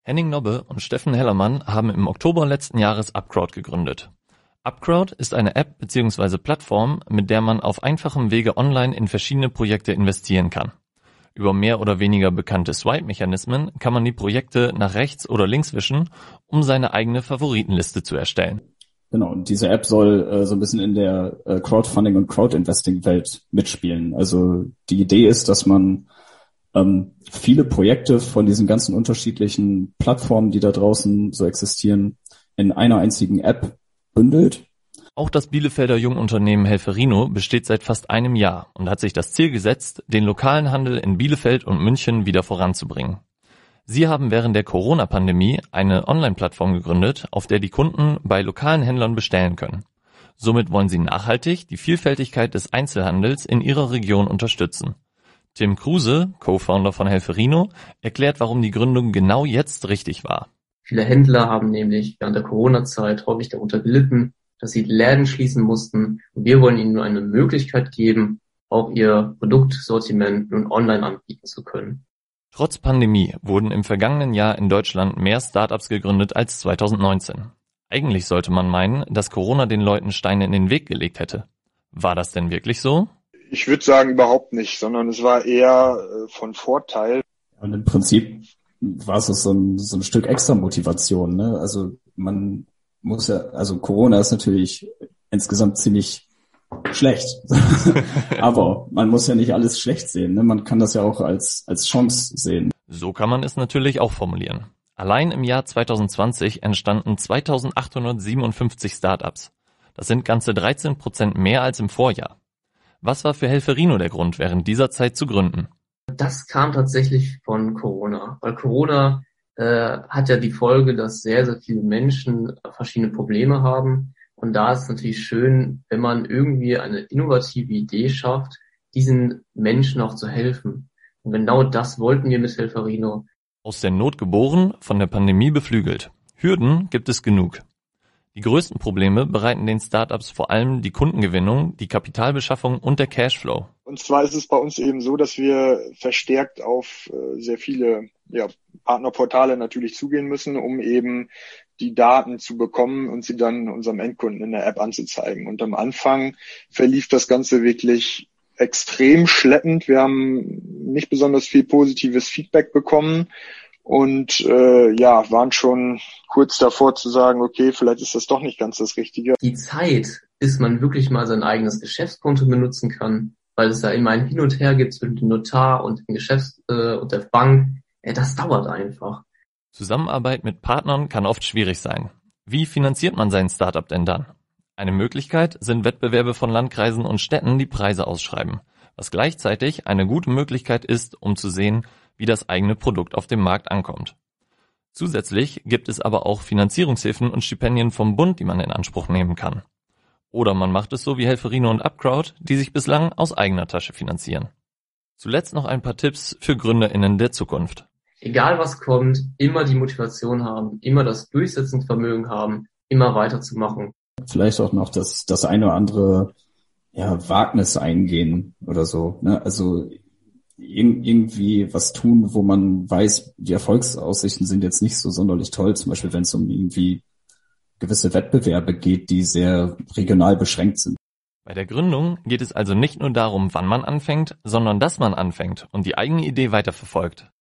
Henning Nobbe und Steffen Hellermann haben im Oktober letzten Jahres Upcrowd gegründet. Upcrowd ist eine App bzw. Plattform, mit der man auf einfachem Wege online in verschiedene Projekte investieren kann. Über mehr oder weniger bekannte Swipe-Mechanismen kann man die Projekte nach rechts oder links wischen, um seine eigene Favoritenliste zu erstellen. Genau, und diese App soll so ein bisschen in der Crowdfunding- und Crowdinvesting-Welt mitspielen. Also die Idee ist, dass man viele Projekte von diesen ganzen unterschiedlichen Plattformen, die da draußen so existieren, in einer einzigen App bündelt. Auch das Bielefelder Jungunternehmen Helferino besteht seit fast einem Jahr und hat sich das Ziel gesetzt, den lokalen Handel in Bielefeld und München wieder voranzubringen. Sie haben während der Corona-Pandemie eine Online-Plattform gegründet, auf der die Kunden bei lokalen Händlern bestellen können. Somit wollen sie nachhaltig die Vielfältigkeit des Einzelhandels in ihrer Region unterstützen. Tim Kruse, Co-Founder von Helferino, erklärt, warum die Gründung genau jetzt richtig war. Viele Händler haben nämlich während der Corona-Zeit häufig darunter gelitten, dass sie Läden schließen mussten. Und wir wollen ihnen nur eine Möglichkeit geben, auch ihr Produktsortiment nun online anbieten zu können. Trotz Pandemie wurden im vergangenen Jahr in Deutschland mehr Startups gegründet als 2019. Eigentlich sollte man meinen, dass Corona den Leuten Steine in den Weg gelegt hätte. War das denn wirklich so? Ich würde sagen, überhaupt nicht, sondern es war eher von Vorteil. Und im Prinzip war es so ein Stück extra Motivation, ne? Also man muss ja, also Corona ist natürlich insgesamt ziemlich schlecht. Aber man muss ja nicht alles schlecht sehen, ne? Man kann das ja auch als Chance sehen. So kann man es natürlich auch formulieren. Allein im Jahr 2020 entstanden 2857 Startups. Das sind ganze 13% mehr als im Vorjahr. Was war für Helferino der Grund, während dieser Zeit zu gründen? Das kam tatsächlich von Corona, weil Corona hat ja die Folge, dass sehr, sehr viele Menschen verschiedene Probleme haben. Und da ist es natürlich schön, wenn man irgendwie eine innovative Idee schafft, diesen Menschen auch zu helfen. Und genau das wollten wir mit Helferino. Aus der Not geboren, von der Pandemie beflügelt. Hürden gibt es genug. Die größten Probleme bereiten den Startups vor allem die Kundengewinnung, die Kapitalbeschaffung und der Cashflow. Und zwar ist es bei uns eben so, dass wir verstärkt auf sehr viele Partnerportale natürlich zugehen müssen, um eben die Daten zu bekommen und sie dann unserem Endkunden in der App anzuzeigen. Und am Anfang verlief das Ganze wirklich extrem schleppend. Wir haben nicht besonders viel positives Feedback bekommen. Und waren schon kurz davor zu sagen, okay, vielleicht ist das doch nicht ganz das Richtige. Die Zeit, bis man wirklich mal sein eigenes Geschäftskonto benutzen kann, weil es ja immer ein Hin und Her gibt zwischen dem Notar und dem und der Bank, das dauert einfach. Zusammenarbeit mit Partnern kann oft schwierig sein. Wie finanziert man sein Startup denn dann? Eine Möglichkeit sind Wettbewerbe von Landkreisen und Städten, die Preise ausschreiben, was gleichzeitig eine gute Möglichkeit ist, um zu sehen, wie das eigene Produkt auf dem Markt ankommt. Zusätzlich gibt es aber auch Finanzierungshilfen und Stipendien vom Bund, die man in Anspruch nehmen kann. Oder man macht es so wie Helferino und Upcrowd, die sich bislang aus eigener Tasche finanzieren. Zuletzt noch ein paar Tipps für GründerInnen der Zukunft. Egal was kommt, immer die Motivation haben, immer das Durchsetzungsvermögen haben, immer weiterzumachen. Vielleicht auch noch das eine oder andere Wagnis eingehen oder so, ne? Also irgendwie was tun, wo man weiß, die Erfolgsaussichten sind jetzt nicht so sonderlich toll. Zum Beispiel, wenn es um irgendwie gewisse Wettbewerbe geht, die sehr regional beschränkt sind. Bei der Gründung geht es also nicht nur darum, wann man anfängt, sondern dass man anfängt und die eigene Idee weiterverfolgt.